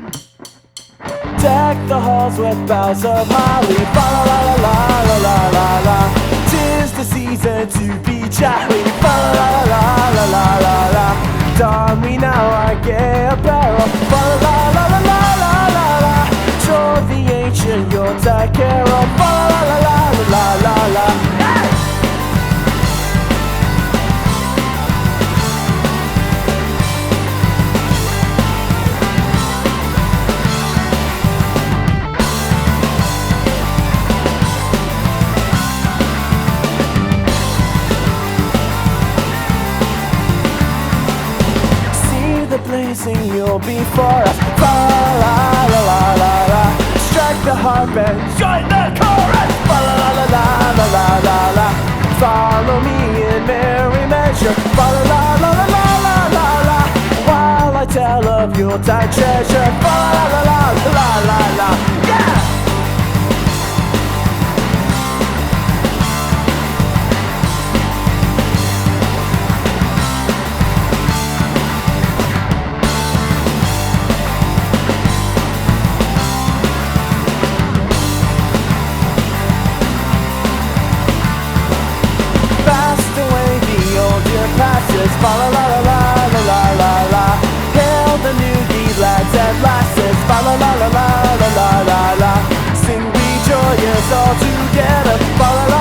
Deck the halls with boughs of holly. Fa la la la la la la la. 'Tis the season to be jolly. Fa la la la la la la. Don me now our gay apparel. Fa la la la la la la la. Show the ancient Yuletide carol. Fa la la la la la la. Hey! Blazing you'll be for us. Fa la la la la la. Strike the harp and join the chorus. Fa la la la la la la la. Follow me in merry measure. Fa la la la la la la la. While I tell of Yuletide treasure. Fa la la la la la la. Yeah. Passes, fa la la la la la la la. Hail the new deed, lads and lasses, fa la la la la la la la. Sing we joyous all together, fa la la.